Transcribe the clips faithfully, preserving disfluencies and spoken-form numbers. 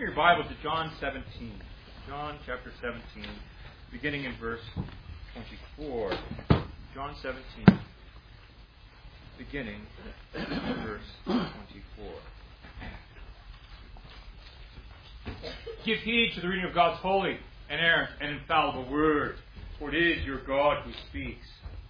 your Bible to John seventeen. John chapter seventeen, beginning in verse twenty-four. John seventeen, beginning in verse twenty-four. Give heed to the reading of God's holy, inerrant, and infallible word, for it is your God who speaks.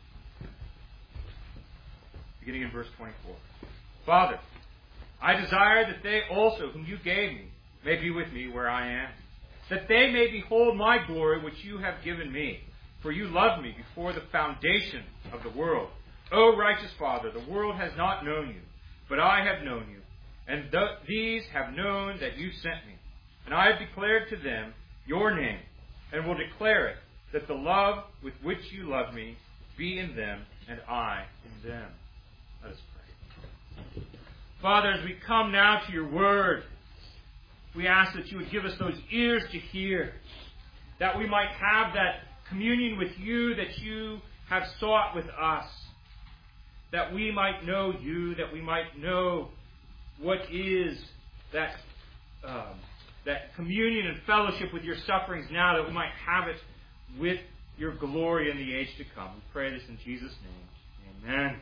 Beginning in verse twenty-four. Father, I desire that they also, whom you gave me, may be with me where I am, that they may behold my glory which you have given me. For you loved me before the foundation of the world. O righteous Father, the world has not known you, but I have known you, and th- these have known that you sent me. And I have declared to them your name, and will declare it, that the love with which you love me be in them, and I in them. Let us pray. Father, as we come now to your word, we ask that you would give us those ears to hear, that we might have that communion with you that you have sought with us, that we might know you, that we might know what is that um, that communion and fellowship with your sufferings now, that we might have it with your glory in the age to come. We pray this in Jesus' name. Amen.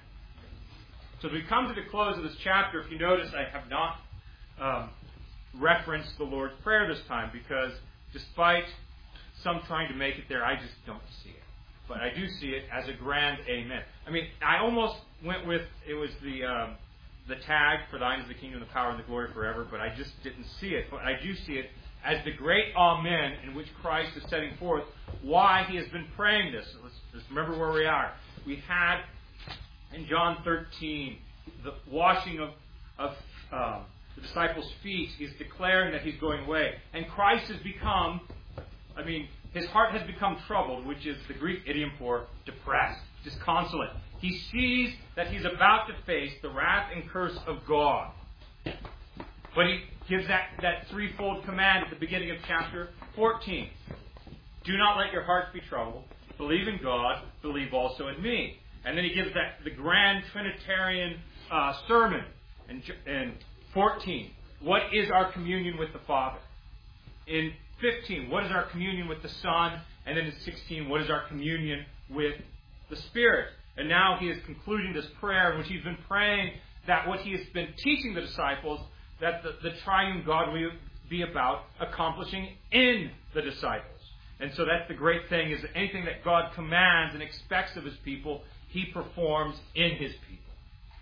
So as we come to the close of this chapter, if you notice, I have not um, referenced the Lord's Prayer this time, because despite some trying to make it there, I just don't see it. But I do see it as a grand amen. I mean, I almost went with, it was the um, the tag, for thine is the kingdom, the power, and the glory forever, but I just didn't see it. But I do see it as the great amen in which Christ is setting forth why he has been praying this. So let's just remember where we are. We had in John thirteen the washing of, of um, the disciples' feet. He's declaring that he's going away. And Christ has become, I mean, his heart has become troubled, which is the Greek idiom for depressed, disconsolate. He sees that he's about to face the wrath and curse of God. But he gives that, that threefold command at the beginning of chapter fourteen. Do not let your hearts be troubled. Believe in God. Believe also in me. And then he gives that the grand Trinitarian uh, sermon in, in fourteen. What is our communion with the Father? In fifteen, what is our communion with the Son? And then in sixteen, what is our communion with the Spirit? And now he is concluding this prayer in which he's been praying that what he has been teaching the disciples, that the, the triune God will be about accomplishing in the disciples. And so that's the great thing, is that anything that God commands and expects of his people, he performs in his people.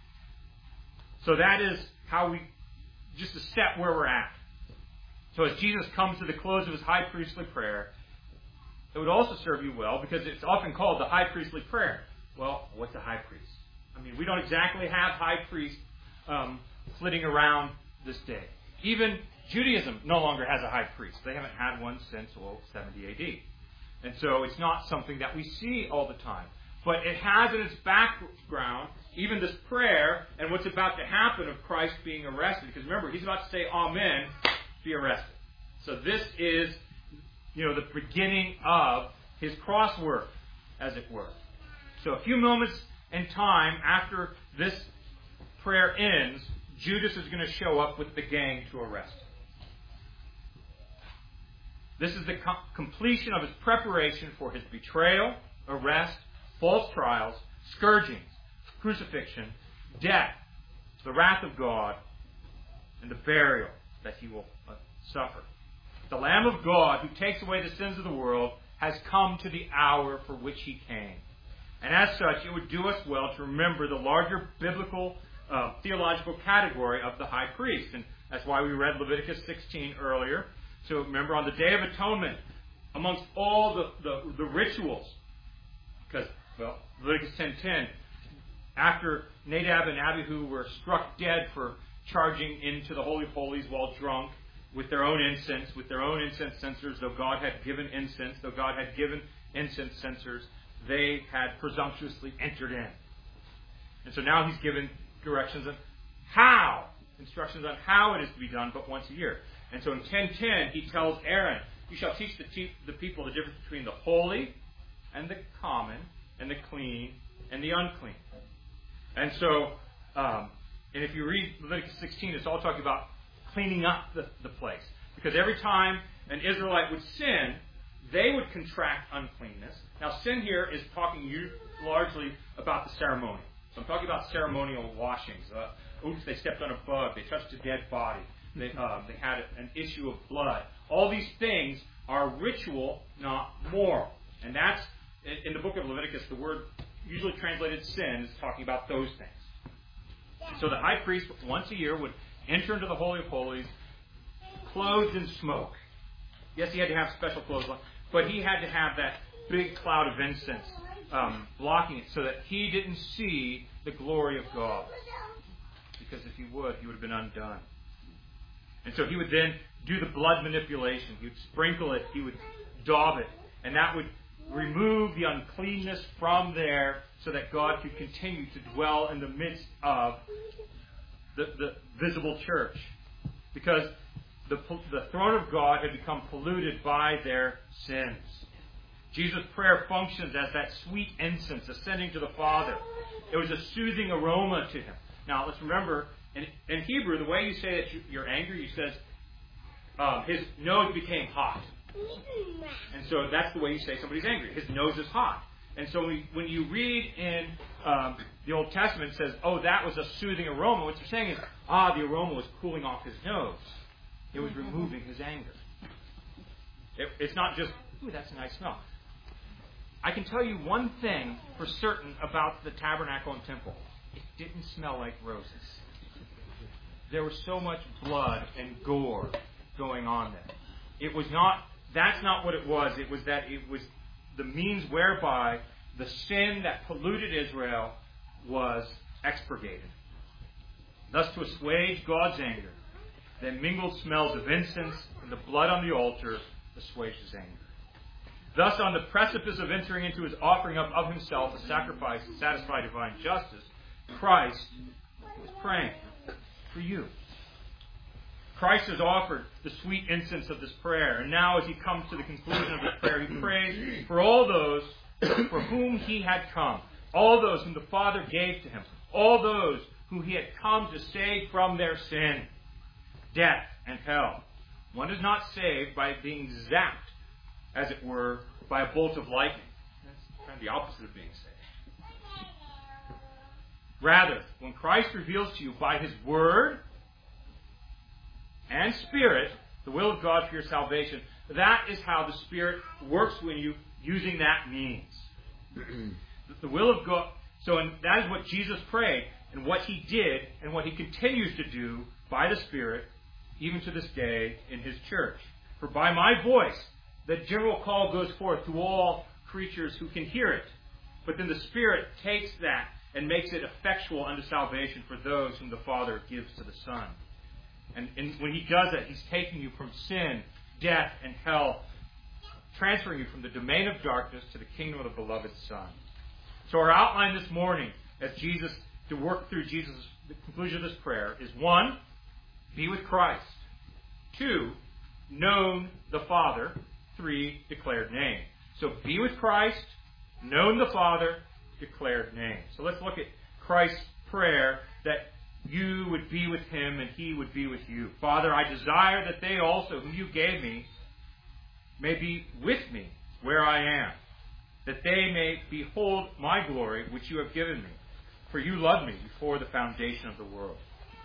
So that is how we, just a step where we're at. So as Jesus comes to the close of his high priestly prayer, it would also serve you well, because it's often called the high priestly prayer. Well, what's a high priest? I mean, we don't exactly have high priests um, flitting around this day. Even Judaism no longer has a high priest. They haven't had one since, well, seventy A D. And so it's not something that we see all the time. But it has in its background even this prayer and what's about to happen of Christ being arrested. Because remember, he's about to say, Amen, be arrested. So this is, you know, the beginning of his cross work, as it were. So a few moments in time after this prayer ends, Judas is going to show up with the gang to arrest him. This is the com- completion of his preparation for his betrayal, arrest, false trials, scourgings, crucifixion, death, the wrath of God, and the burial that he will uh, suffer. The Lamb of God, who takes away the sins of the world, has come to the hour for which he came. And as such, it would do us well to remember the larger biblical uh, theological category of the high priest. And that's why we read Leviticus sixteen earlier. So remember, on the Day of Atonement, amongst all the, the, the rituals, because, well, Leviticus ten ten, after Nadab and Abihu were struck dead for charging into the Holy of Holies while drunk with their own incense, with their own incense censers, though God had given incense, though God had given incense censers, they had presumptuously entered in. And so now he's given directions on how, instructions on how it is to be done, but once a year. And so in ten ten, he tells Aaron, you shall teach the, te- the people the difference between the holy and the common, and the clean and the unclean. And so, um, and if you read Leviticus sixteen, it's all talking about cleaning up the, the place. Because every time an Israelite would sin, they would contract uncleanness. Now, sin here is talking largely about the ceremony. So I'm talking about ceremonial washings. Uh, oops, they stepped on a bug. They touched a dead body. They, uh, they had an issue of blood. All these things are ritual, not moral. And that's, in the book of Leviticus, the word usually translated sin is talking about those things. So the high priest, once a year, would enter into the Holy of Holies, clothed in smoke. Yes, he had to have special clothes on, but he had to have that big cloud of incense um, blocking it so that he didn't see the glory of God. Because if he would, he would have been undone. And so he would then do the blood manipulation. He would sprinkle it. He would daub it. And that would remove the uncleanness from there so that God could continue to dwell in the midst of the, the visible church. Because the, the throne of God had become polluted by their sins. Jesus' prayer functions as that sweet incense ascending to the Father. It was a soothing aroma to him. Now, let's remember, in, in Hebrew, the way you say that you're angry, you says, um, his nose became hot. And so that's the way you say somebody's angry. His nose is hot. And so we, when you read in um, the Old Testament, it says, oh, that was a soothing aroma. What you're saying is, ah, the aroma was cooling off his nose. It was removing his anger. It, it's not just, ooh, that's a nice smell. I can tell you one thing for certain about the tabernacle and temple. It didn't smell like roses. There was so much blood and gore going on there. It was not, that's not what it was. It was that it was the means whereby the sin that polluted Israel was expurgated. Thus, to assuage God's anger, the mingled smells of incense and the blood on the altar assuaged his anger. Thus, on the precipice of entering into his offering up of himself, a sacrifice to satisfy divine justice, Christ was praying for you. Christ has offered the sweet incense of this prayer. And now as he comes to the conclusion of his prayer, he prays for all those for whom he had come. All those whom the Father gave to him. All those whom he had come to save from their sin, death, and hell. One is not saved by being zapped, as it were, by a bolt of lightning. That's kind of the opposite of being saved. Rather, when Christ reveals to you by his word and Spirit the will of God for your salvation, that is how the Spirit works with you using that means. The will of God. So and that is what Jesus prayed and what he did and what he continues to do by the Spirit even to this day in his church. For by my voice the general call goes forth to all creatures who can hear it. But then the Spirit takes that and makes it effectual unto salvation for those whom the Father gives to the Son. And, and when he does that, he's taking you from sin, death, and hell, transferring you from the domain of darkness to the kingdom of the beloved Son. So our outline this morning, as Jesus, to work through Jesus, the conclusion of this prayer, is one, be with Christ. Two, known the Father. Three, declared name. So be with Christ, known the Father, declared name. So let's look at Christ's prayer that you would be with him and he would be with you. Father, I desire that they also, whom you gave me, may be with me where I am, that they may behold my glory which you have given me. For you loved me before the foundation of the world.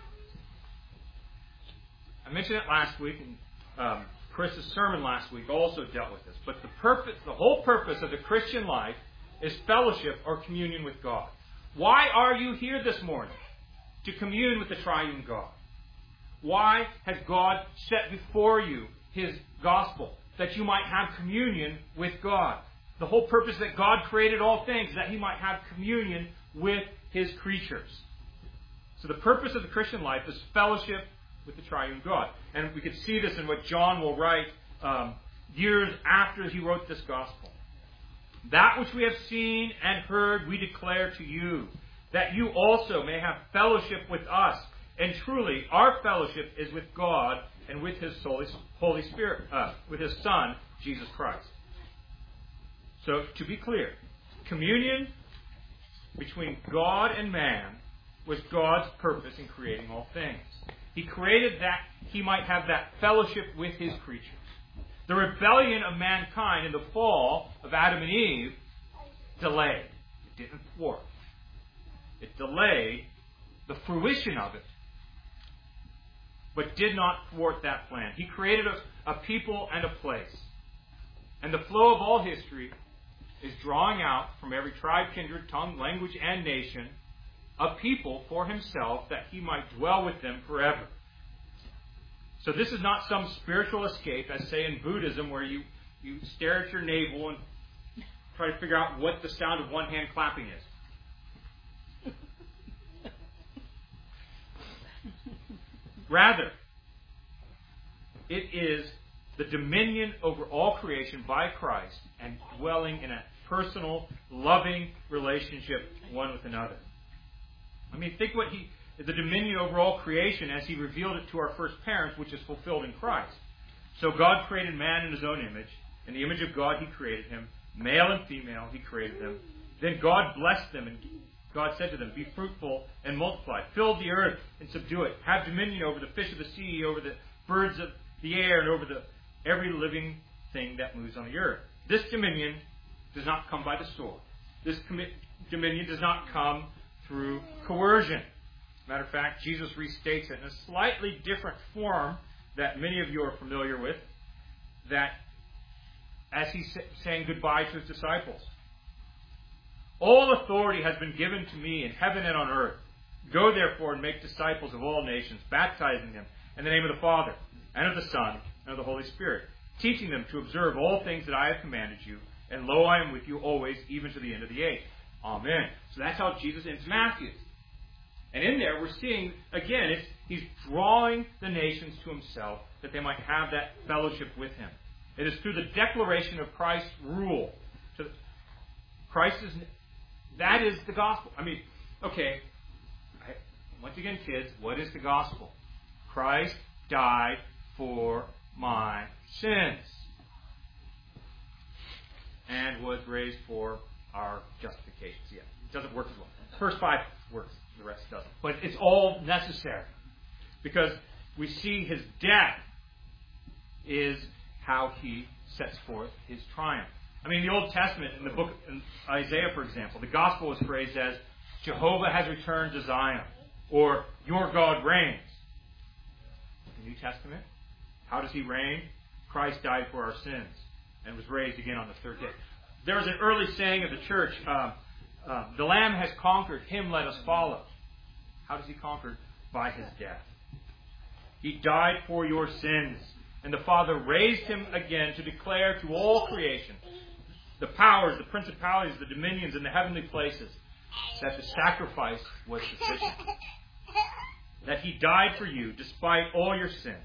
I mentioned it last week, and um, Chris's sermon last week also dealt with this. But the purpose, the whole purpose of the Christian life is fellowship or communion with God. Why are you here this morning? To commune with the triune God. Why has God set before you his gospel? That you might have communion with God. The whole purpose that God created all things is that he might have communion with his creatures. So the purpose of the Christian life is fellowship with the triune God. And we could see this in what John will write um, years after he wrote this gospel. That which we have seen and heard we declare to you, that you also may have fellowship with us. And truly, our fellowship is with God and with his Holy Spirit, uh, with his Son, Jesus Christ. So, to be clear, communion between God and man was God's purpose in creating all things. He created that he might have that fellowship with his creatures. The rebellion of mankind in the fall of Adam and Eve delayed. It didn't thwart. It delayed the fruition of it, but did not thwart that plan. He created a, a people and a place. And the flow of all history is drawing out from every tribe, kindred, tongue, language, and nation a people for himself, that he might dwell with them forever. So this is not some spiritual escape, as say in Buddhism, where you, you stare at your navel and try to figure out what the sound of one hand clapping is. Rather, it is the dominion over all creation by Christ and dwelling in a personal, loving relationship one with another. I mean, think what he, the dominion over all creation as he revealed it to our first parents, which is fulfilled in Christ. So God created man in his own image. In the image of God he created him. Male and female he created them. Then God blessed them, and God said to them, be fruitful and multiply. Fill the earth and subdue it. Have dominion over the fish of the sea, over the birds of the air, and over the every living thing that moves on the earth. This dominion does not come by the sword. This commi- dominion does not come through coercion. Matter of fact, Jesus restates it in a slightly different form that many of you are familiar with, that as he's saying goodbye to his disciples. All authority has been given to me in heaven and on earth. Go therefore and make disciples of all nations, baptizing them in the name of the Father, and of the Son, and of the Holy Spirit, teaching them to observe all things that I have commanded you, and lo, I am with you always, even to the end of the age. Amen. So that's how Jesus ends Matthew. And in there we're seeing, again, it's, he's drawing the nations to himself that they might have that fellowship with him. It is through the declaration of Christ's rule. To Christ is, that is the gospel. I mean, okay, once again, kids, what is the gospel? Christ died for my sins and was raised for our justifications. Yeah, it doesn't work as well. The first five works, the rest doesn't. But it's all necessary because we see his death is how he sets forth his triumph. I mean, in the Old Testament, in the book in Isaiah, for example, the gospel is phrased as Jehovah has returned to Zion, or your God reigns. The New Testament, how does he reign? Christ died for our sins and was raised again on the third day. There was an early saying of the church, uh, uh, the Lamb has conquered, him let us follow. How does he conquer? By his death. He died for your sins, and the Father raised him again to declare to all creation, the powers, the principalities, the dominions in the heavenly places, that the sacrifice was sufficient. That he died for you despite all your sins.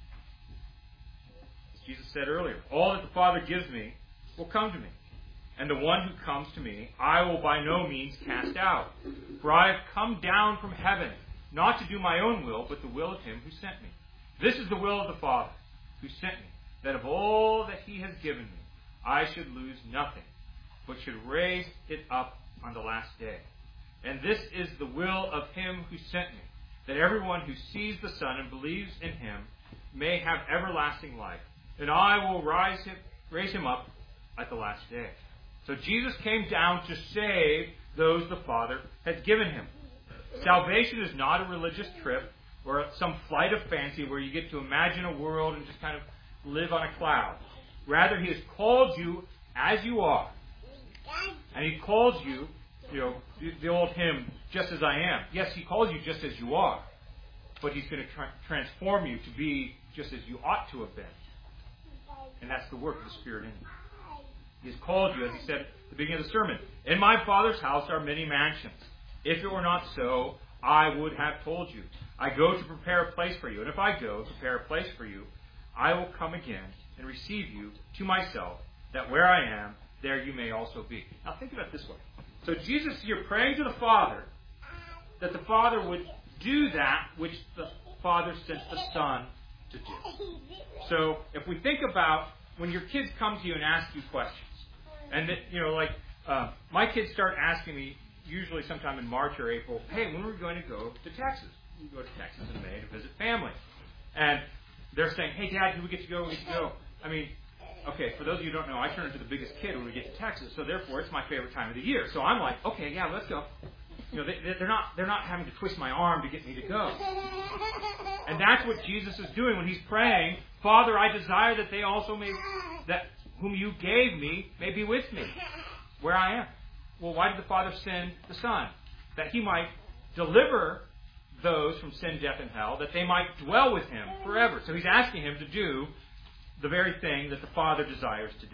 As Jesus said earlier, all that the Father gives me will come to me. And the one who comes to me, I will by no means cast out. For I have come down from heaven, not to do my own will, but the will of him who sent me. This is the will of the Father who sent me, that of all that he has given me, I should lose nothing, but should raise it up on the last day. And this is the will of him who sent me, that everyone who sees the Son and believes in him may have everlasting life. And I will rise him, raise him up at the last day. So Jesus came down to save those the Father has given him. Salvation is not a religious trip or some flight of fancy where you get to imagine a world and just kind of live on a cloud. Rather, he has called you as you are. And he calls you, you know, the old hymn, just as I am. Yes, he calls you just as you are. But he's going to tra- transform you to be just as you ought to have been. And that's the work of the Spirit in you. He has called you, as he said at the beginning of the sermon, in my Father's house are many mansions. If it were not so, I would have told you. I go to prepare a place for you. And if I go to prepare a place for you, I will come again and receive you to myself, that where I am, there you may also be. Now think about it this way. So Jesus, you're praying to the Father, that the Father would do that which the Father sent the Son to do. So if we think about when your kids come to you and ask you questions, and that, you know, like uh, my kids start asking me, usually sometime in March or April, hey, when are we going to go to Texas? we go to Texas in May to visit family. And they're saying, hey, Dad, do we get to go? We get to go. I mean, okay, for those of you who don't know, I turn into the biggest kid when we get to Texas, so therefore it's my favorite time of the year. So I'm like, okay, yeah, let's go. You know, they, they're not they're not having to twist my arm to get me to go. And that's what Jesus is doing when he's praying, Father, I desire that they also may, that whom you gave me may be with me, where I am. Well, why did the Father send the Son? That he might deliver those from sin, death, and hell, that they might dwell with him forever. So he's asking him to do the very thing that the Father desires to do.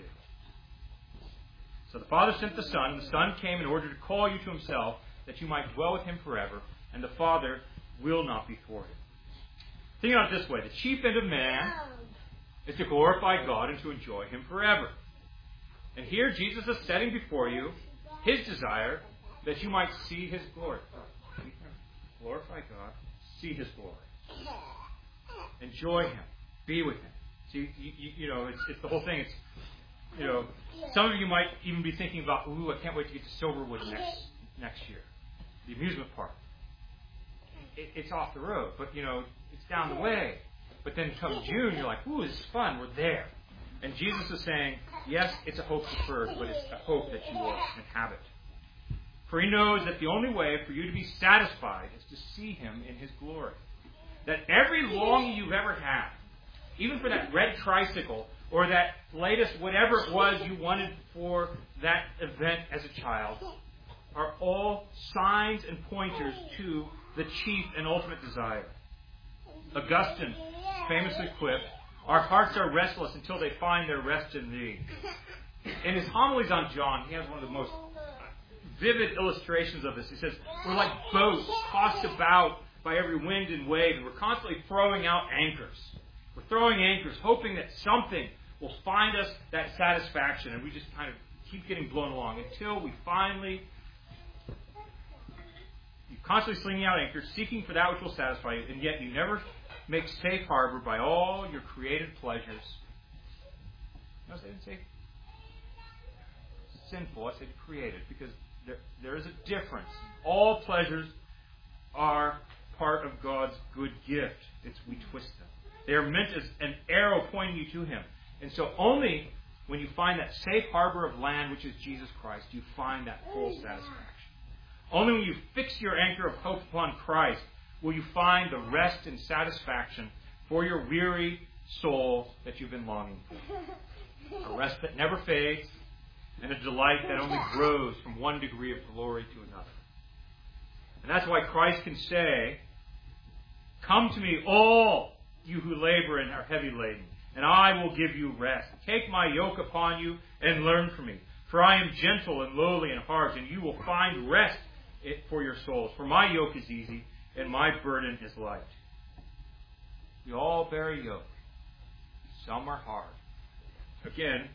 So the Father sent the Son, and the Son came in order to call you to himself, that you might dwell with him forever, and the Father will not be thwarted. Think about it this way. The chief end of man is to glorify God and to enjoy him forever. And here Jesus is setting before you his desire that you might see his glory. Glorify God, see his glory. Enjoy him. Be with him. See, you, you, you know, it's, it's the whole thing. It's, you know, some of you might even be thinking about, ooh, I can't wait to get to Silverwood next next year. The amusement park. It, it's off the road, but, you know, it's down the way. But then come June, you're like, ooh, this is fun. We're there. And Jesus is saying, yes, it's a hope deferred, but it's a hope that you will inhabit. For he knows that the only way for you to be satisfied is to see him in his glory. That every longing you've ever had, even for that red tricycle or that latest whatever it was you wanted for that event as a child, are all signs and pointers to the chief and ultimate desire. Augustine famously quipped, our hearts are restless until they find their rest in thee. In his homilies on John, he has one of the most vivid illustrations of this. He says, we're like boats tossed about by every wind and wave, and we're constantly throwing out anchors. We're throwing anchors, hoping that something will find us that satisfaction, and we just kind of keep getting blown along until we finally, you're constantly slinging out anchors, seeking for that which will satisfy you, and yet you never make safe harbor by all your created pleasures. Notice I didn't say sinful, I said created, because there, there is a difference. All pleasures are part of God's good gift. It's we twist them. They are meant as an arrow pointing you to him. And so only when you find that safe harbor of land, which is Jesus Christ, do you find that full satisfaction. Only when you fix your anchor of hope upon Christ will you find the rest and satisfaction for your weary soul that you've been longing for. A rest that never fades, and a delight that only grows from one degree of glory to another. And that's why Christ can say, come to me, all you who labor and are heavy laden, and I will give you rest. Take my yoke upon you and learn from me. For I am gentle and lowly in heart, and you will find rest for your souls. For my yoke is easy, and my burden is light. We all bear a yoke. Some are hard. Again,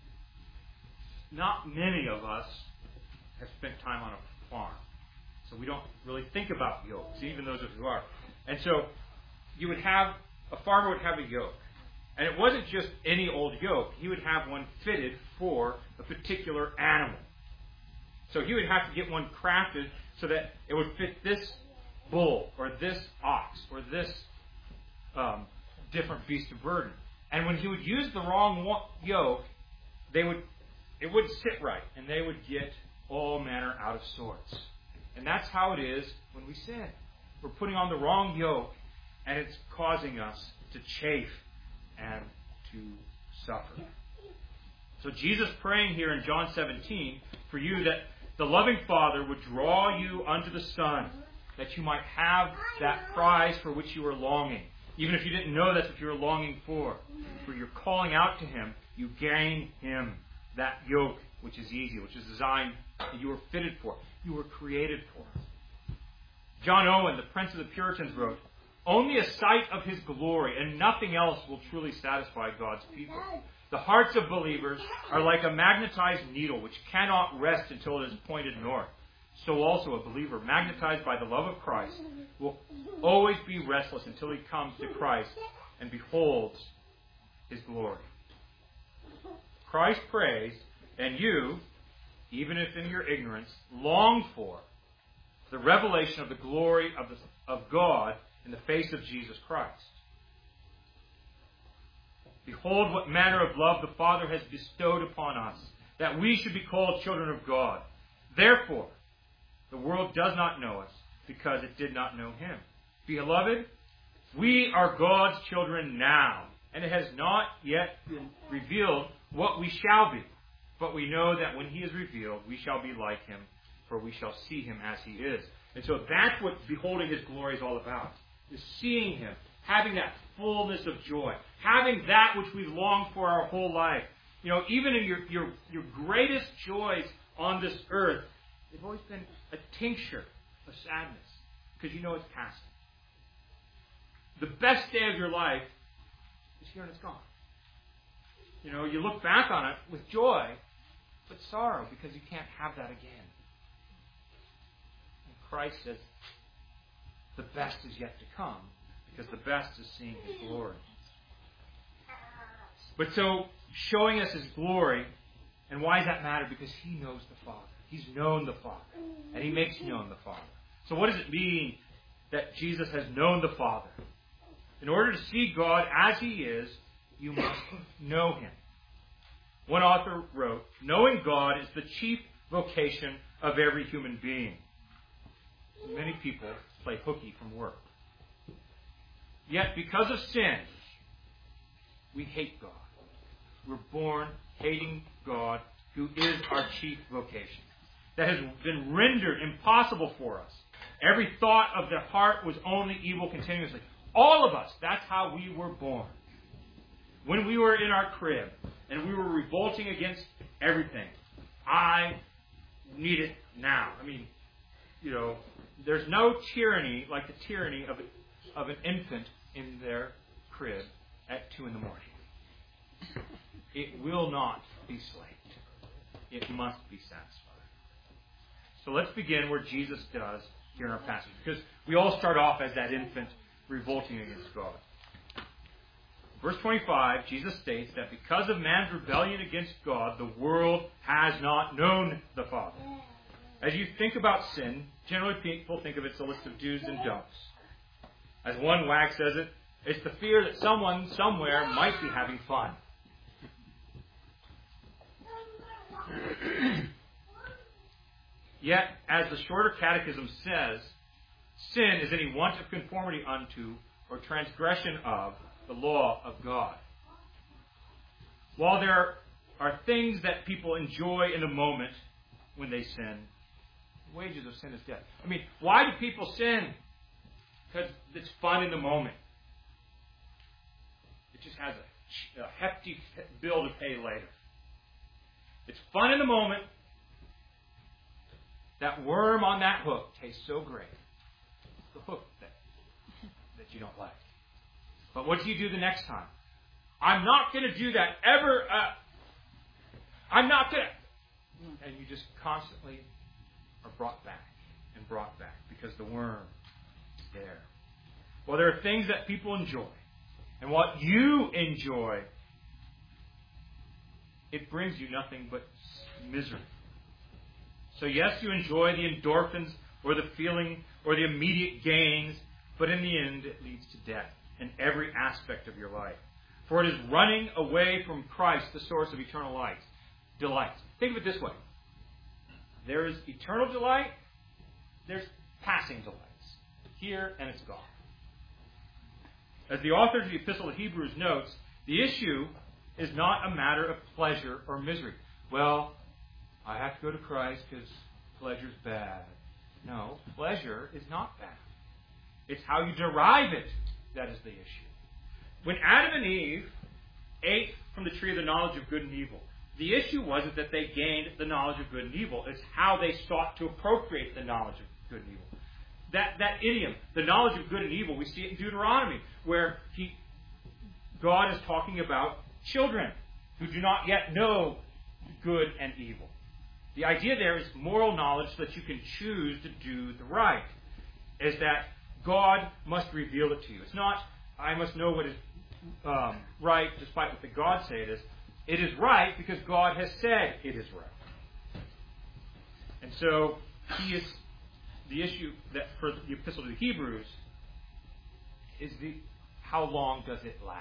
not many of us have spent time on a farm. So we don't really think about yokes, even those of us who are. And so you would have, a farmer would have a yoke. And it wasn't just any old yoke. He would have one fitted for a particular animal. So he would have to get one crafted so that it would fit this bull or this ox or this um, different beast of burden. And when he would use the wrong yoke, they would it wouldn't sit right, and they would get all manner out of sorts. And that's how it is when we sin. We're putting on the wrong yoke, and it's causing us to chafe and to suffer. So Jesus praying here in John seventeen for you that the loving Father would draw you unto the Son, that you might have that prize for which you are longing. Even if you didn't know that's what you were longing for. For you're calling out to him, you gain him. That yoke, which is easy, which is designed, that you were fitted for. You were created for. John Owen, the Prince of the Puritans, wrote, only a sight of his glory and nothing else will truly satisfy God's people. The hearts of believers are like a magnetized needle which cannot rest until it is pointed north. So also a believer magnetized by the love of Christ will always be restless until he comes to Christ and beholds his glory. Christ prays, and you, even if in your ignorance, long for the revelation of the glory of the, of God in the face of Jesus Christ. Behold what manner of love the Father has bestowed upon us, that we should be called children of God. Therefore, the world does not know us, because it did not know him. Beloved, we are God's children now, and it has not yet been revealed what we shall be. But we know that when he is revealed, we shall be like him, for we shall see him as he is. And so that's what beholding his glory is all about, is seeing him, having that fullness of joy, having that which we've longed for our whole life. You know, even in your, your, your greatest joys on this earth, they've always been a tincture of sadness, because you know it's passing. The best day of your life is here and it's gone. You know, you look back on it with joy, but sorrow, because you can't have that again. And Christ says, the best is yet to come, because the best is seeing his glory. But so, showing us his glory, and why does that matter? Because he knows the Father. He's known the Father, and he makes known the Father. So what does it mean that Jesus has known the Father? In order to see God as he is, you must know him. One author wrote, knowing God is the chief vocation of every human being. Many people play hooky from work. Yet because of sin, we hate God. We're born hating God, who is our chief vocation. That has been rendered impossible for us. Every thought of the heart was only evil continuously. All of us, that's how we were born. When we were in our crib, and we were revolting against everything. I need it now. I mean, you know, there's no tyranny like the tyranny of, a, of an infant in their crib at two in the morning. It will not be slaked. It must be satisfied. So let's begin where Jesus does here in our passage, because we all start off as that infant revolting against God. Verse twenty-five, Jesus states that because of man's rebellion against God, the world has not known the Father. As you think about sin, generally people think of it as a list of do's and don'ts. As one wag says it, it's the fear that someone somewhere might be having fun. Yet, as the Shorter Catechism says, sin is any want of conformity unto or transgression of the law of God. While there are things that people enjoy in the moment when they sin, the wages of sin is death. I mean, why do people sin? Because it's fun in the moment. It just has a, a hefty bill to pay later. It's fun in the moment. That worm on that hook tastes so great. It's the hook that, that you don't like. But what do you do the next time? I'm not going to do that ever. Uh, I'm not going to. And you just constantly are brought back and brought back because the worm is there. Well, there are things that people enjoy. And what you enjoy, it brings you nothing but misery. So yes, you enjoy the endorphins or the feeling or the immediate gains, but in the end it leads to death in every aspect of your life. For it is running away from Christ, the source of eternal light, delight. Think of it this way. There is eternal delight, there's passing delights. Here and it's gone. As the author of the Epistle to Hebrews notes, the issue is not a matter of pleasure or misery. Well, I have to go to Christ because pleasure's bad. No, pleasure is not bad. It's how you derive it that is the issue. When Adam and Eve ate from the tree of the knowledge of good and evil, the issue wasn't that they gained the knowledge of good and evil. It's how they sought to appropriate the knowledge of good and evil. That, that idiom, the knowledge of good and evil, we see it in Deuteronomy, where he, God is talking about children who do not yet know good and evil. The idea there is moral knowledge so that you can choose to do the right. Is that God must reveal it to you. It's not, I must know what is um, right despite what the gods say it is. It is right because God has said it is right. And so He is the issue that for the Epistle to the Hebrews is the how long does it last?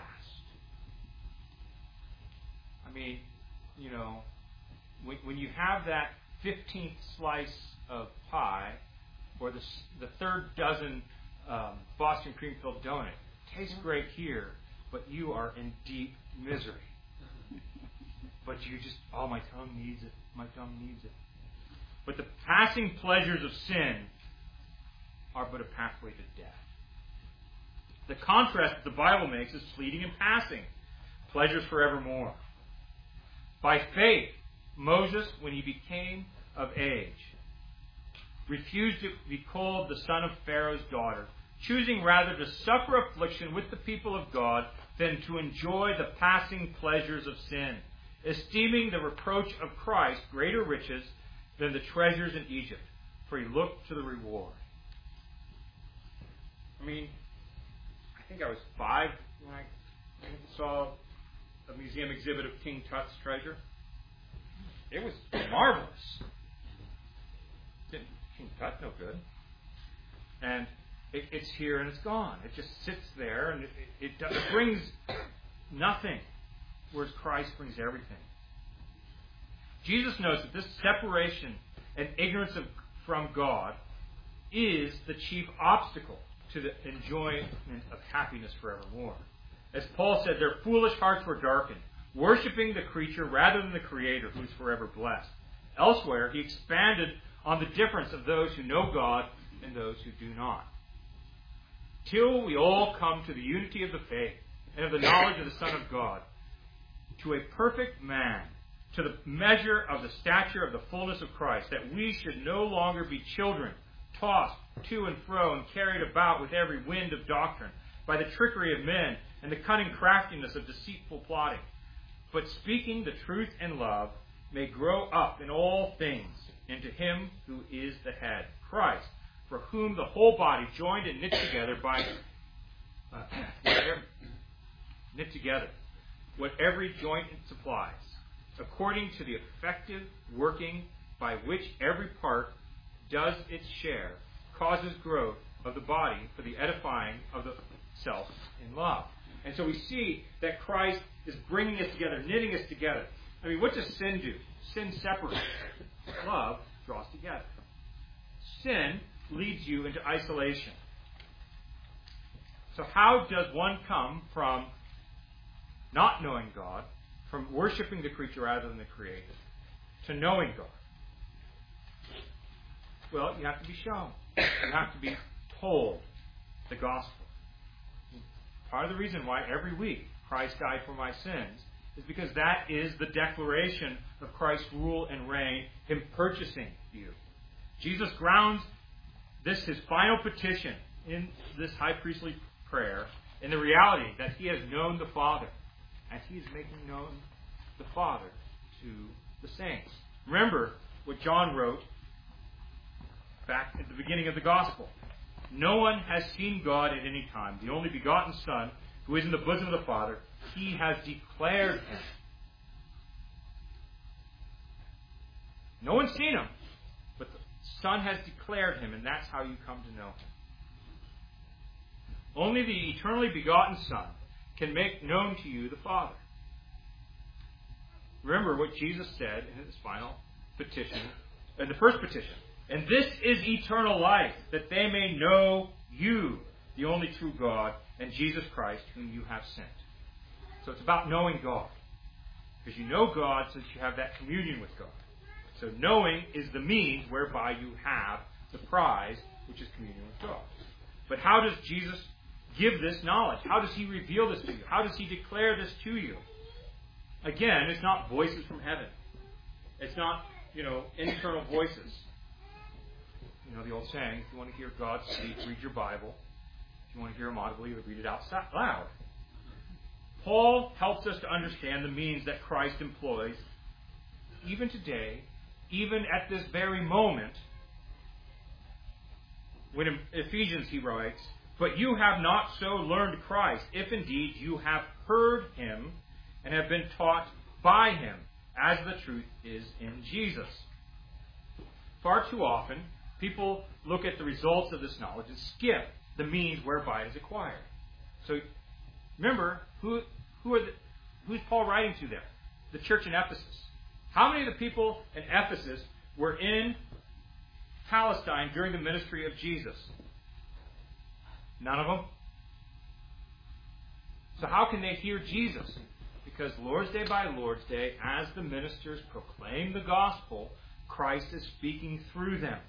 I mean, you know, when, when you have that fifteenth slice of pie or the, the third dozen um, Boston cream filled donut, tastes great here, but you are in deep misery. But you just, oh, my tongue needs it. My tongue needs it. But the passing pleasures of sin are but a pathway to death. The contrast that the Bible makes is fleeting and passing, pleasures forevermore. By faith, Moses, when he became of age, refused to be called the son of Pharaoh's daughter, choosing rather to suffer affliction with the people of God than to enjoy the passing pleasures of sin, esteeming the reproach of Christ greater riches than the treasures in Egypt, for he looked to the reward. I mean, I think I was five when I saw a museum exhibit of King Tut's treasure. It was marvelous. Didn't King Tut no good? And it, it's here and it's gone. It just sits there and it, it, it, it brings nothing, whereas Christ brings everything. Jesus knows that this separation and ignorance of, from God is the chief obstacle to the enjoyment of happiness forevermore. As Paul said, their foolish hearts were darkened, worshipping the creature rather than the Creator, who is forever blessed. Elsewhere, he expanded on the difference of those who know God and those who do not. Till we all come to the unity of the faith and of the knowledge of the Son of God, to a perfect man, to the measure of the stature of the fullness of Christ, that we should no longer be children, tossed to and fro and carried about with every wind of doctrine, by the trickery of men and the cunning craftiness of deceitful plotting, but speaking the truth in love, may grow up in all things into him who is the head, Christ, for whom the whole body, joined and knit together by uh, whatever, knit together, what every joint supplies, according to the effective working by which every part does its share, causes growth of the body for the edifying of the self in love. And so we see that Christ is bringing us together, knitting us together. I mean, what does sin do? Sin separates. Love draws together. Sin leads you into isolation. So how does one come from not knowing God, from worshiping the creature rather than the Creator, to knowing God? Well, you have to be shown. You have to be told the gospel. Part of the reason why every week Christ died for my sins is because that is the declaration of Christ's rule and reign, Him purchasing you. Jesus grounds this, His final petition, in this high priestly prayer, in the reality that He has known the Father, and He is making known the Father to the saints. Remember what John wrote back at the beginning of the Gospel. No one has seen God at any time. The only begotten Son, who is in the bosom of the Father, He has declared Him. No one's seen Him, but the Son has declared Him, and that's how you come to know Him. Only the eternally begotten Son can make known to you the Father. Remember what Jesus said in His final petition, in the first petition. And this is eternal life, that they may know you, the only true God, and Jesus Christ, whom you have sent. So it's about knowing God. Because you know God since you have that communion with God. So knowing is the means whereby you have the prize, which is communion with God. But how does Jesus give this knowledge? How does He reveal this to you? How does He declare this to you? Again, it's not voices from heaven. It's not, you know, internal voices. You know the old saying, if you want to hear God speak, read your Bible. If you want to hear Him audibly, read it out loud. Paul helps us to understand the means that Christ employs, even today, even at this very moment. When in Ephesians he writes, but you have not so learned Christ, if indeed you have heard Him and have been taught by Him, as the truth is in Jesus. Far too often, people look at the results of this knowledge and skip the means whereby it is acquired. So remember, who who are the, who's Paul writing to there? The church in Ephesus. How many of the people in Ephesus were in Palestine during the ministry of Jesus? None of them. So how can they hear Jesus? Because Lord's Day by Lord's Day, as the ministers proclaim the gospel, Christ is speaking through them.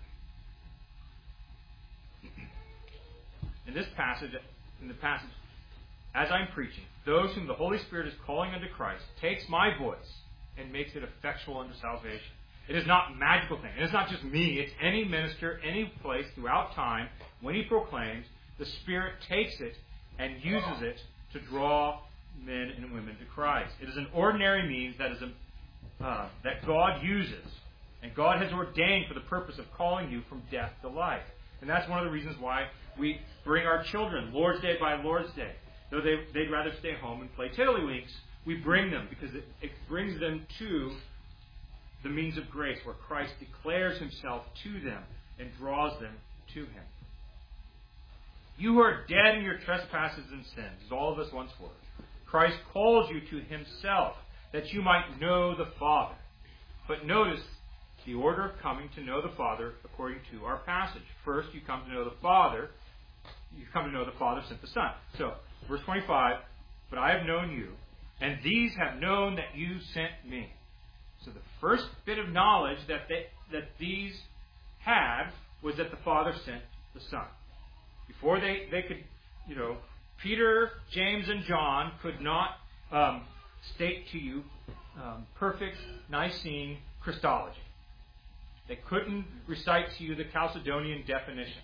In this passage, in the passage, as I'm preaching, those whom the Holy Spirit is calling unto Christ takes my voice and makes it effectual unto salvation. It is not a magical thing. It is not just me. It's any minister, any place throughout time. When he proclaims, the Spirit takes it and uses it to draw men and women to Christ. It is an ordinary means that is a, uh, that God uses. And God has ordained for the purpose of calling you from death to life. And that's one of the reasons why we bring our children Lord's Day by Lord's Day. Though they, they'd rather stay home and play tiddlywinks, we bring them because it, it brings them to the means of grace where Christ declares himself to them and draws them to him. You who are dead in your trespasses and sins, as all of us once were, Christ calls you to himself that you might know the Father. But notice the order of coming to know the Father according to our passage. First, you come to know the Father. You come to know the Father sent the Son. So, verse twenty-five, but I have known you, and these have known that you sent me. So the first bit of knowledge that they, that these had was that the Father sent the Son. Before they, they could, you know, Peter, James, and John could not um, state to you um, perfect Nicene Christology. They couldn't recite to you the Chalcedonian definition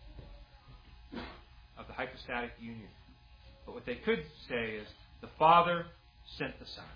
of the hypostatic union. But what they could say is, the Father sent the Son.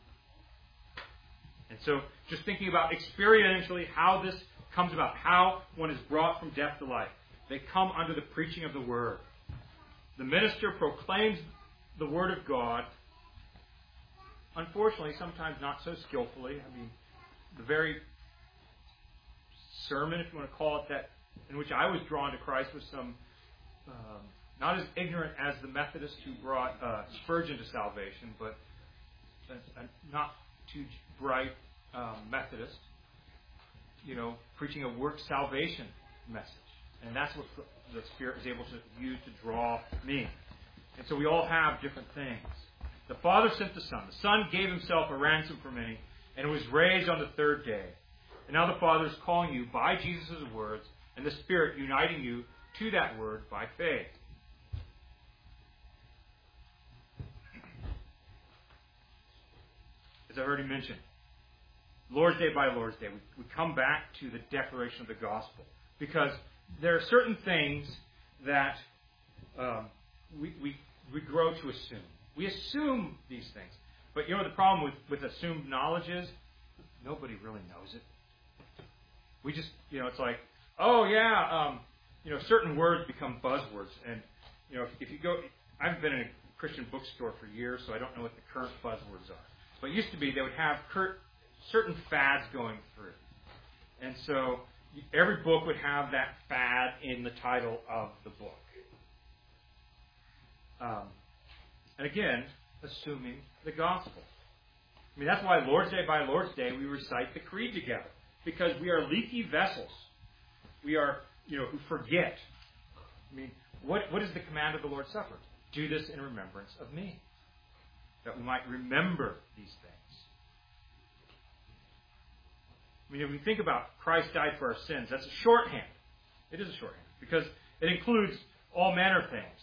And so, just thinking about experientially how this comes about, how one is brought from death to life. They come under the preaching of the Word. The minister proclaims the Word of God, unfortunately, sometimes not so skillfully. I mean, the very sermon, if you want to call it that, in which I was drawn to Christ was some, um, not as ignorant as the Methodists who brought uh, Spurgeon to salvation, but a, a not too bright um, Methodist, you know, preaching a work salvation message. And that's what the Spirit is able to use to draw me. And so we all have different things. The Father sent the Son. The Son gave himself a ransom for many and was raised on the third day. And now the Father is calling you by Jesus' words and the Spirit uniting you to that word by faith. As I already mentioned, Lord's Day by Lord's Day, we, we come back to the declaration of the gospel. Because there are certain things that um, we, we, we grow to assume. We assume these things. But you know the problem with, with assumed knowledge is? Nobody really knows it. We just, you know, it's like, oh yeah, um, you know, certain words become buzzwords. And, you know, if, if you go, I haven't been in a Christian bookstore for years, so I don't know what the current buzzwords are. But it used to be they would have cur- certain fads going through. And so every book would have that fad in the title of the book. Um, and again, assuming the gospel. I mean, that's why Lord's Day by Lord's Day we recite the Creed together. Because we are leaky vessels. We are, you know, who forget. I mean, what, what is the command of the Lord's Supper? Do this in remembrance of me. That we might remember these things. I mean, if we think about Christ died for our sins, that's a shorthand. It is a shorthand. Because it includes all manner of things.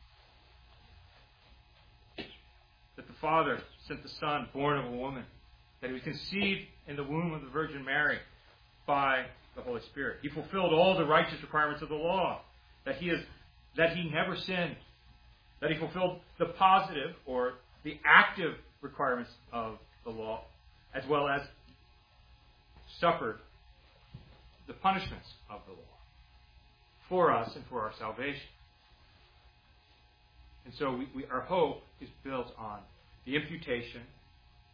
That the Father sent the Son, born of a woman. That he was conceived in the womb of the Virgin Mary by the Holy Spirit. He fulfilled all the righteous requirements of the law. That he is, that he never sinned. That he fulfilled the positive or the active requirements of the law, as well as suffered the punishments of the law for us and for our salvation. And so we, we, our hope is built on the imputation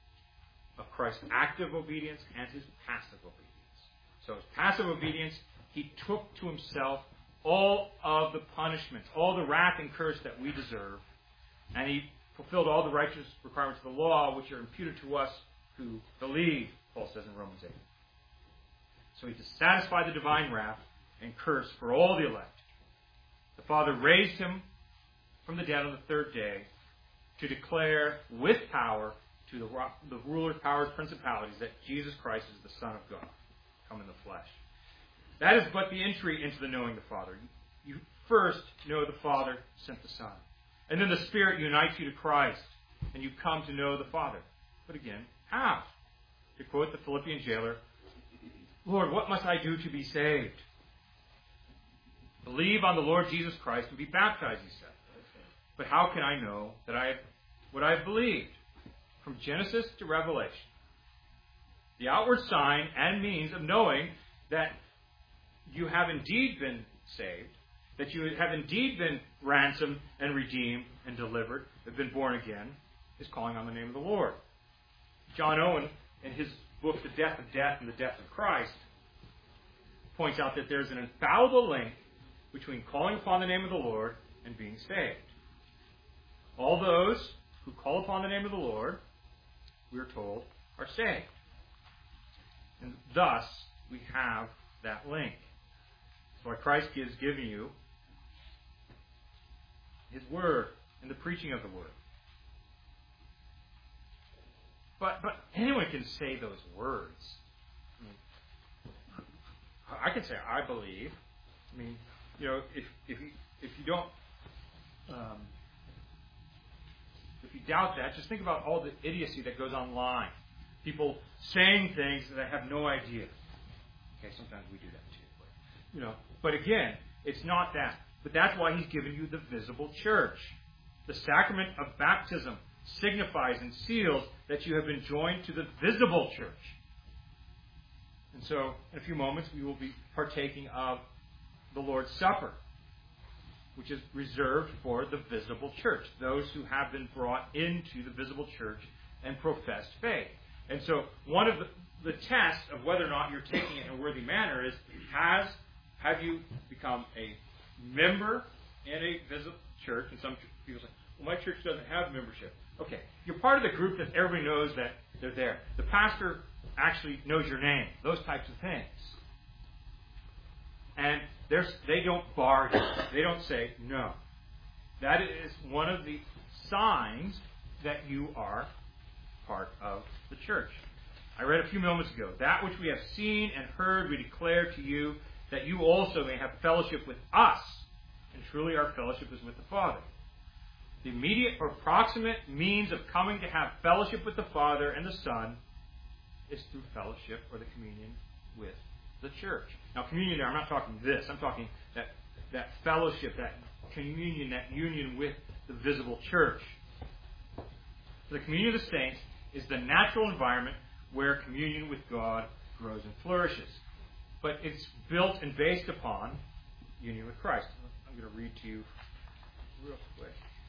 of Christ's active obedience and his passive obedience. So his passive obedience, he took to himself all of the punishments, all the wrath and curse that we deserve, and he fulfilled all the righteous requirements of the law, which are imputed to us who believe, Paul says in Romans eight. So he to satisfy the divine wrath and curse for all the elect. The Father raised him from the dead on the third day to declare with power to the, the rulers, powers, principalities that Jesus Christ is the Son of God, come in the flesh. That is but the entry into the knowing the Father. You first know the Father sent the Son. And then the Spirit unites you to Christ, and you come to know the Father. But again, how? To quote the Philippian jailer, Lord, what must I do to be saved? Believe on the Lord Jesus Christ and be baptized, he said. But how can I know that I have what I have believed? From Genesis to Revelation, the outward sign and means of knowing that you have indeed been saved, that you have indeed been ransomed and redeemed and delivered, have been born again, is calling on the name of the Lord. John Owen, in his book, The Death of Death and the Death of Christ, points out that there's an infallible link between calling upon the name of the Lord and being saved. All those who call upon the name of the Lord, we are told, are saved. And thus, we have that link. That's why Christ gives giving you His Word and the preaching of the Word. But but anyone can say those words. I mean, I can say, I believe. I mean, you know, if if you if you don't um, if you doubt that, just think about all the idiocy that goes online. People saying things that have no idea. Okay, sometimes we do that too. But, you know, but again, it's not that. But that's why He's given you the visible church. The sacrament of baptism signifies and seals that you have been joined to the visible church. And so, in a few moments, we will be partaking of the Lord's Supper, which is reserved for the visible church, those who have been brought into the visible church and professed faith. And so, one of the, the tests of whether or not you're taking it in a worthy manner is, has have you become a member in a visible church? And some people say, well, my church doesn't have membership. Okay, you're part of the group that everybody knows that they're there. The pastor actually knows your name, those types of things. And there's, they don't bar you. They don't say no. That is one of the signs that you are part of the church. I read a few moments ago, that which we have seen and heard we declare to you, that you also may have fellowship with us. And truly our fellowship is with the Father. The immediate or proximate means of coming to have fellowship with the Father and the Son is through fellowship or the communion with the church. Now, communion there, I'm not talking this. I'm talking that, that fellowship, that communion, that union with the visible church. The communion of the saints is the natural environment where communion with God grows and flourishes. But it's built and based upon union with Christ. I'm going to read to you real quick.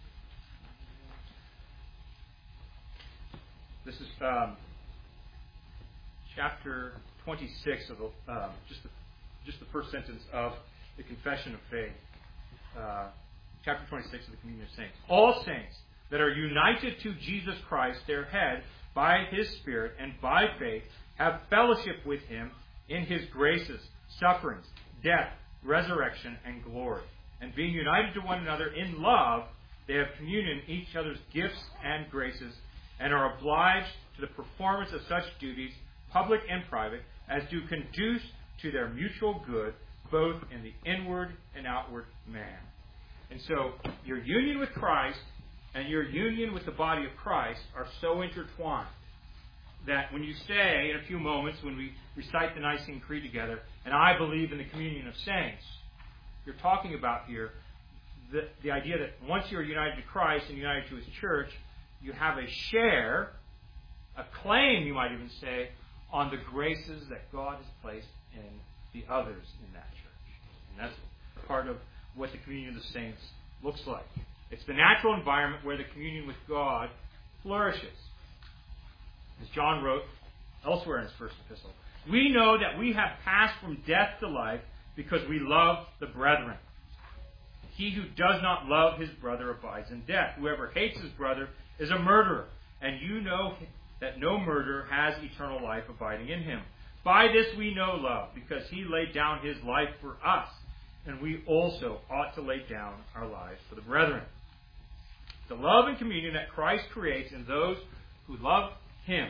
This is um, chapter twenty-six of the, um, just the just the first sentence of the Confession of Faith. Uh, chapter twenty-six of the Communion of Saints. All saints that are united to Jesus Christ, their head, by His Spirit and by faith, have fellowship with Him in His graces, sufferings, death, resurrection, and glory. And being united to one another in love, they have communion in each other's gifts and graces, and are obliged to the performance of such duties, public and private, as do conduce to their mutual good, both in the inward and outward man. And so, your union with Christ and your union with the body of Christ are so intertwined that when you say, in a few moments, when we recite the Nicene Creed together, and I believe in the communion of saints, you're talking about here the, the idea that once you're united to Christ and united to His church, you have a share, a claim, you might even say, on the graces that God has placed in the others in that church. And that's part of what the communion of the saints looks like. It's the natural environment where the communion with God flourishes. As John wrote elsewhere in his first epistle, we know that we have passed from death to life because we love the brethren. He who does not love his brother abides in death. Whoever hates his brother is a murderer, and you know that no murderer has eternal life abiding in him. By this we know love, because he laid down his life for us, and we also ought to lay down our lives for the brethren. The love and communion that Christ creates in those who love him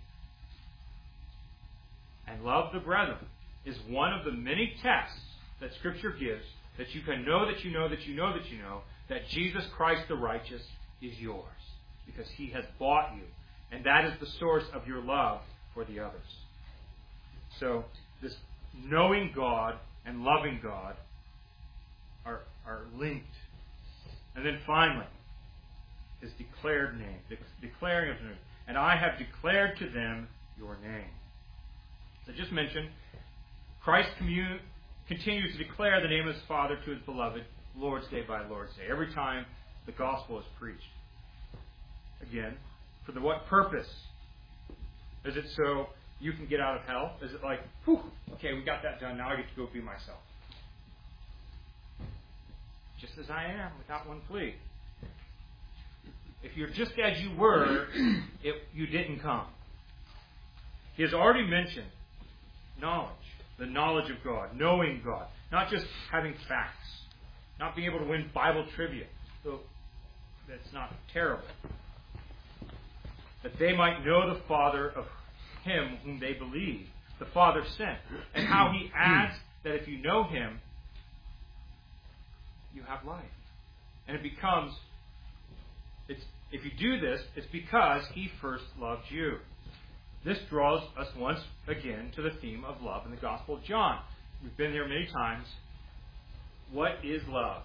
and love the brethren is one of the many tests that Scripture gives that you can know that you know that you know that you know that Jesus Christ the righteous is yours, because he has bought you, and that is the source of your love for the others. So this knowing God and loving God are, are linked. And then finally, his declared name, the declaring of his name. And I have declared to them your name. So I just mentioned, Christ commun- continues to declare the name of his Father to his beloved, Lord's Day by Lord's Day, every time the gospel is preached. Again, for the what purpose? Is it so you can get out of hell? Is it like, whew, okay, we got that done, now I get to go be myself? Just as I am, without one plea. If you're just as you were, it, you didn't come. He has already mentioned knowledge, the knowledge of God, knowing God, not just having facts, not being able to win Bible trivia, though that's not terrible. That they might know the Father of him whom they believe, the Father sent, and how he adds that if you know him, you have life. And it becomes, it's if you do this, it's because he first loved you. This draws us once again to the theme of love in the Gospel of John. We've been there many times. What is love?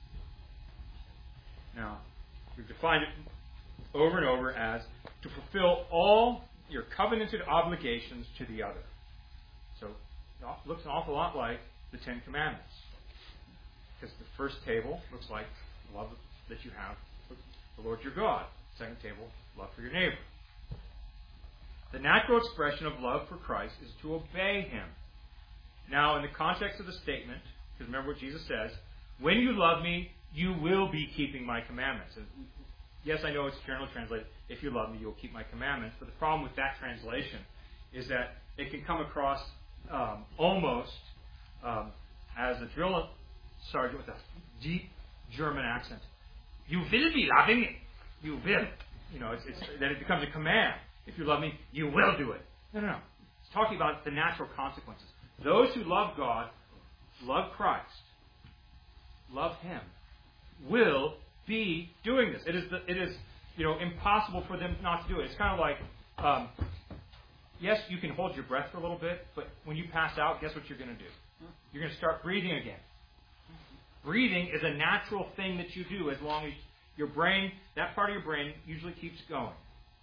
Now, we've defined it over and over as to fulfill all your covenanted obligations to the other. So it looks an awful lot like the Ten Commandments. Because the first table looks like love that you have for the Lord your God. Second table, love for your neighbor. The natural expression of love for Christ is to obey him. Now, in the context of the statement, because remember what Jesus says, when you love me, you will be keeping my commandments. And yes, I know it's generally translated, if you love me, you'll keep my commandments. But the problem with that translation is that it can come across um, almost um, as a drill sergeant with a deep German accent. You will be loving me. You will. You know, it's, it's, that it becomes a command. If you love me, you will do it. No, no, no. It's talking about the natural consequences. Those who love God, love Christ, love him, will be doing this. It is, the, it is, you know, impossible for them not to do it. It's kind of like, um, yes, you can hold your breath for a little bit, but when you pass out, guess what you're going to do? You're going to start breathing again. Breathing is a natural thing that you do as long as your brain, that part of your brain, usually keeps going.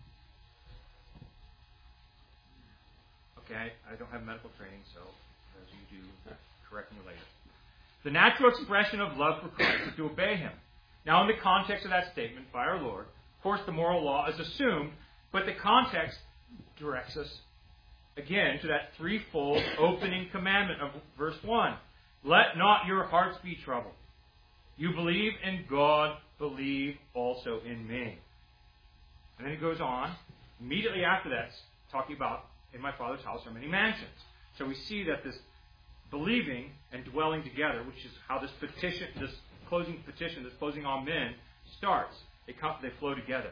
Okay, I don't have medical training, so as you do, correct me later. The natural expression of love for Christ is to obey him. Now, in the context of that statement by our Lord, of course, the moral law is assumed, but the context directs us again to that threefold opening commandment of verse one. Let not your hearts be troubled. You believe in God, believe also in me. And then it goes on, immediately after that, talking about, in my Father's house are many mansions. So we see that this believing and dwelling together, which is how this petition, this closing petition, this closing amen starts. They come, they flow together.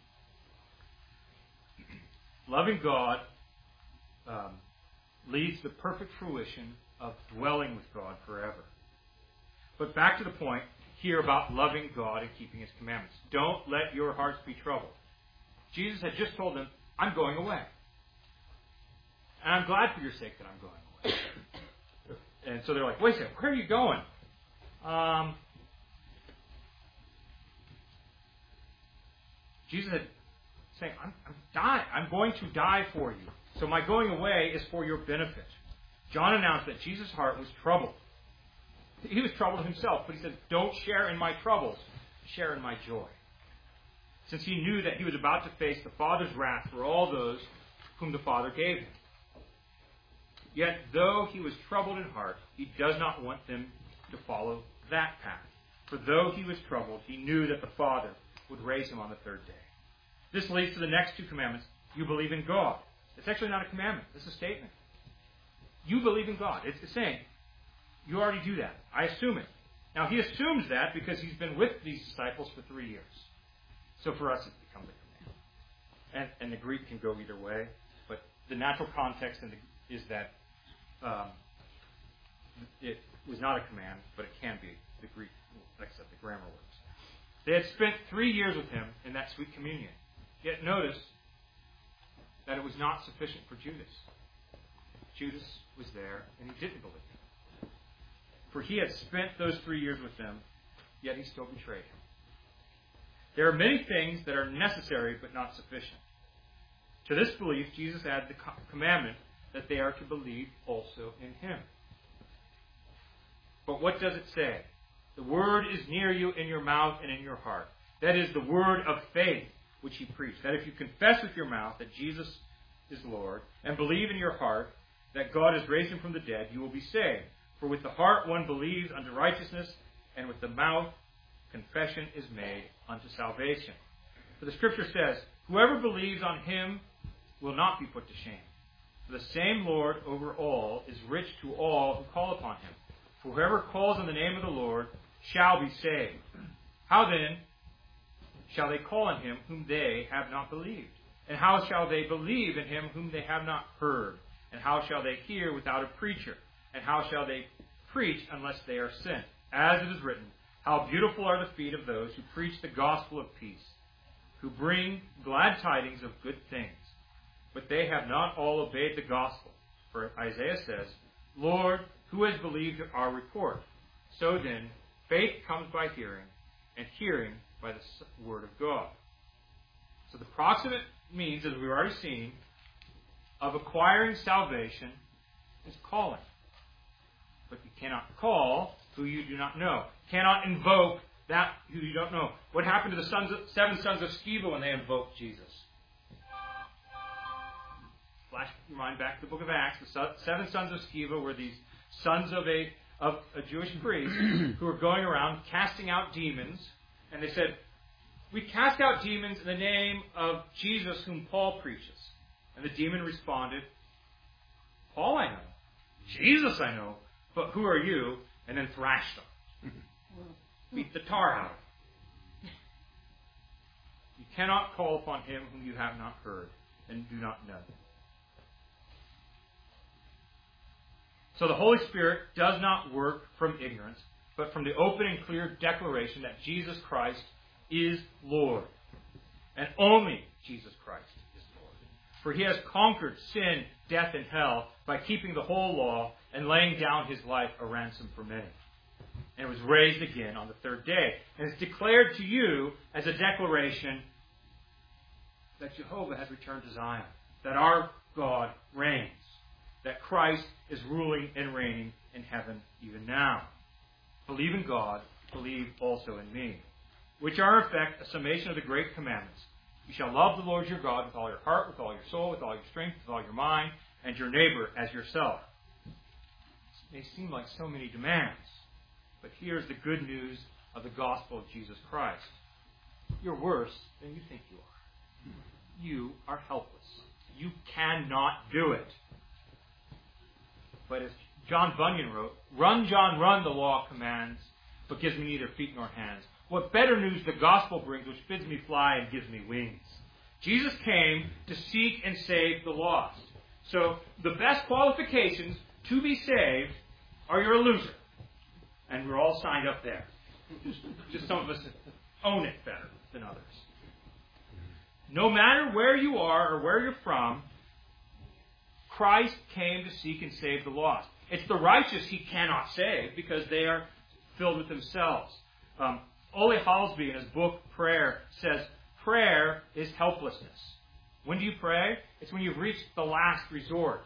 Loving God um, leads to the perfect fruition of dwelling with God forever. But back to the point here about loving God and keeping his commandments. Don't let your hearts be troubled. Jesus had just told them, I'm going away. And I'm glad for your sake that I'm going away. And so they're like, wait a second, where are you going? Um, Jesus had saying, I'm, I'm dying. I'm going to die for you. So my going away is for your benefit. John announced that Jesus' heart was troubled. He was troubled himself, but he said, don't share in my troubles, share in my joy. Since he knew that he was about to face the Father's wrath for all those whom the Father gave him. Yet though he was troubled in heart, he does not want them to follow that path. For though he was troubled, he knew that the Father would raise him on the third day. This leads to the next two commandments. You believe in God. It's actually not a commandment. It's a statement. You believe in God. It's saying, you already do that. I assume it. Now, he assumes that because he's been with these disciples for three years. So for us, it becomes a command. And, and the Greek can go either way. But the natural context in the, is that um, it was not a command, but it can be. The Greek, like I said, the grammar works. They had spent three years with him in that sweet communion. Yet notice that it was not sufficient for Judas. Judas was there, and he didn't believe. For he had spent those three years with them, yet he still betrayed him. There are many things that are necessary but not sufficient. To this belief, Jesus added the commandment that they are to believe also in him. But what does it say? The word is near you, in your mouth and in your heart. That is the word of faith which he preached. That if you confess with your mouth that Jesus is Lord, and believe in your heart that God has raised him from the dead, you will be saved. For with the heart one believes unto righteousness, and with the mouth confession is made unto salvation. For the Scripture says, whoever believes on him will not be put to shame. For the same Lord over all is rich to all who call upon him. For whoever calls on the name of the Lord shall be saved. How then shall they call on him whom they have not believed? And how shall they believe in him whom they have not heard? And how shall they hear without a preacher? And how shall they preach unless they are sent? As it is written, how beautiful are the feet of those who preach the gospel of peace, who bring glad tidings of good things. But they have not all obeyed the gospel. For Isaiah says, Lord, who has believed our report? So then, faith comes by hearing, and hearing by the word of God. So the proximate means, as we've already seen, of acquiring salvation is calling. But you cannot call who you do not know. Cannot invoke that who you don't know. What happened to the sons of, seven sons of Sceva when they invoked Jesus? Flash your mind back to the book of Acts. The seven sons of Sceva were these sons of a of a Jewish priest who were going around casting out demons. And they said, we cast out demons in the name of Jesus whom Paul preaches. And the demon responded, Paul I know. Jesus I know. But who are you? And then thrashed them. Beat the tar out of them. You cannot call upon him whom you have not heard and do not know. So the Holy Spirit does not work from ignorance, but from the open and clear declaration that Jesus Christ is Lord. And only Jesus Christ is Lord. For he has conquered sin, death, and hell by keeping the whole law and laying down his life a ransom for many. And was raised again on the third day. And is declared to you as a declaration that Jehovah has returned to Zion, that our God reigns, that Christ is ruling and reigning in heaven even now. Believe in God, believe also in me, which are in effect a summation of the great commandments. You shall love the Lord your God with all your heart, with all your soul, with all your strength, with all your mind, and your neighbor as yourself. This may seem like so many demands, but here's the good news of the gospel of Jesus Christ. You're worse than you think you are. You are helpless. You cannot do it. But as John Bunyan wrote, run, John, run, the law commands, but gives me neither feet nor hands. What better news the gospel brings, which bids me fly and gives me wings. Jesus came to seek and save the lost. So the best qualifications to be saved are you're a loser. And we're all signed up there. Just, just some of us own it better than others. No matter where you are or where you're from, Christ came to seek and save the lost. It's the righteous he cannot save because they are filled with themselves. Um, Ole Halsby in his book Prayer says, prayer is helplessness. When do you pray? It's when you've reached the last resort.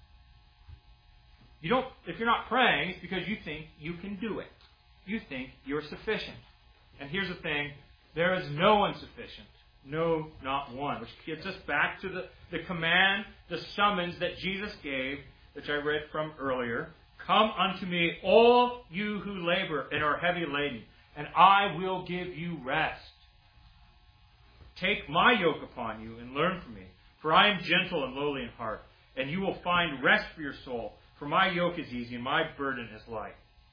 You don't, if you're not praying, it's because you think you can do it. You think you're sufficient. And here's the thing, there is no one sufficient. No, not one. Which gets us back to the, the command, the summons that Jesus gave, which I read from earlier, "Come unto me, all you who labor and are heavy laden, and I will give you rest. Take my yoke upon you and learn from me, for I am gentle and lowly in heart, and you will find rest for your soul. For my yoke is easy and my burden is light."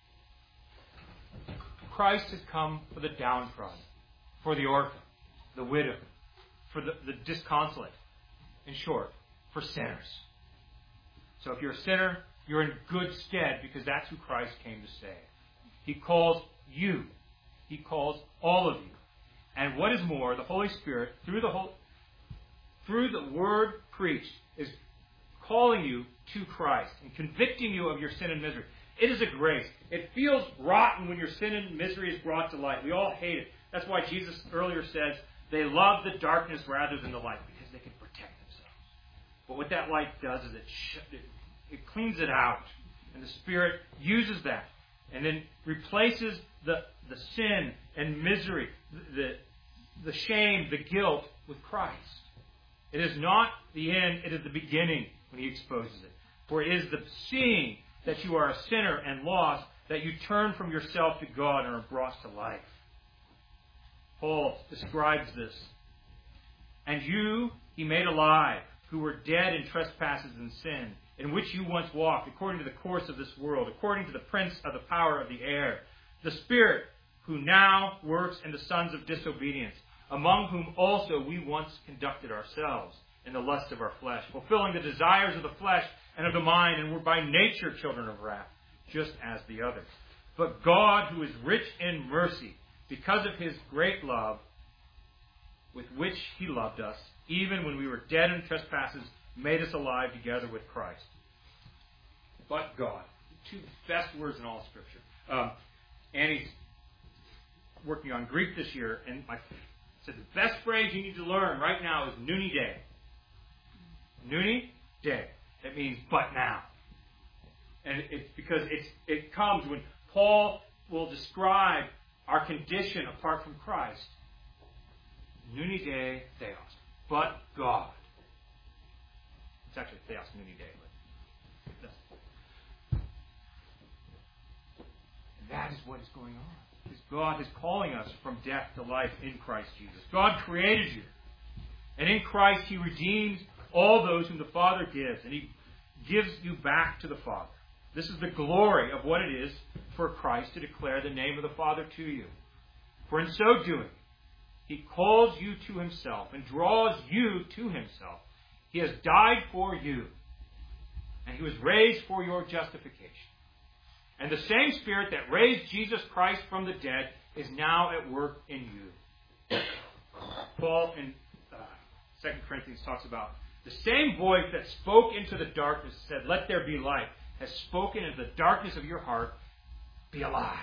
Christ has come for the downtrodden, for the orphan, the widow, for the, the disconsolate. In short, for sinners. So if you're a sinner, you're in good stead because that's who Christ came to save. He calls you. He calls all of you. And what is more, the Holy Spirit, through the whole, through the word preached, is calling you to Christ and convicting you of your sin and misery. It is a grace. It feels rotten when your sin and misery is brought to light. We all hate it. That's why Jesus earlier says they love the darkness rather than the light, because they can protect themselves. But what that light does is it, sh- it, it cleans it out. And the Spirit uses that and then replaces the, the sin and misery, the, the shame, the guilt with Christ. It is not the end, it is the beginning when He exposes it. For it is the seeing that you are a sinner and lost that you turn from yourself to God and are brought to life. Paul describes this. "And you He made alive, who were dead in trespasses and sin, in which you once walked, according to the course of this world, according to the prince of the power of the air, the Spirit who now works in the sons of disobedience, among whom also we once conducted ourselves in the lust of our flesh, fulfilling the desires of the flesh and of the mind, and were by nature children of wrath, just as the others. But God, who is rich in mercy, because of His great love with which He loved us, even when we were dead in trespasses, made us alive together with Christ." But God. Two best words in all Scripture. Um, Annie's working on Greek this year, and I said the best phrase you need to learn right now is "nuni day." Nuni day. It means "but now." And it's because it's, it comes when Paul will describe our condition apart from Christ. Nuni day theos. But God. It's actually theos nuni day. But that's, and that is what is going on. Because God is calling us from death to life in Christ Jesus. God created you. And in Christ He redeems all those whom the Father gives. And He gives you back to the Father. This is the glory of what it is for Christ to declare the name of the Father to you. For in so doing, He calls you to Himself and draws you to Himself. He has died for you. And He was raised for your justification. And the same Spirit that raised Jesus Christ from the dead is now at work in you. Paul in uh, Second Corinthians talks about the same voice that spoke into the darkness, said, "Let there be light," has spoken into the darkness of your heart, "Be alive."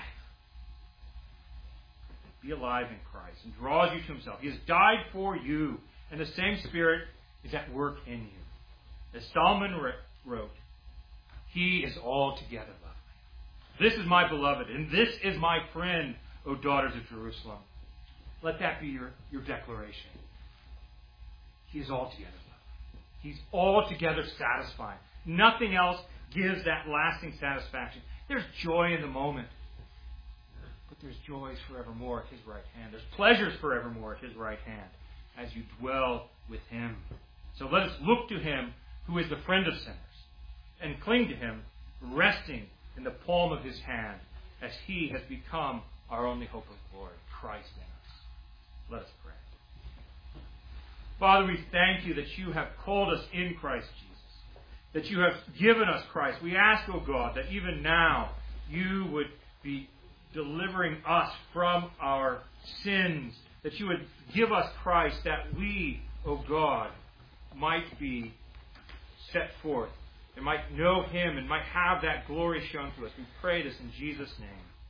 Be alive in Christ, and draws you to Himself. He has died for you, and the same Spirit is at work in you. As Solomon wrote, "He is altogether lovely. This is my beloved, and this is my friend, O daughters of Jerusalem." Let that be your, your declaration. He is altogether lovely. He's altogether satisfying. Nothing else gives that lasting satisfaction. There's joy in the moment. But there's joys forevermore at His right hand. There's pleasures forevermore at His right hand as you dwell with Him. So let us look to Him who is the friend of sinners and cling to Him, resting in the palm of His hand as He has become our only hope of glory, Christ in us. Let us pray. Father, we thank You that You have called us in Christ Jesus, that You have given us Christ. We ask, O God, that even now You would be delivering us from our sins, that You would give us Christ, that we, O God, might be set forth and might know Him and might have that glory shown to us. We pray this in Jesus' name.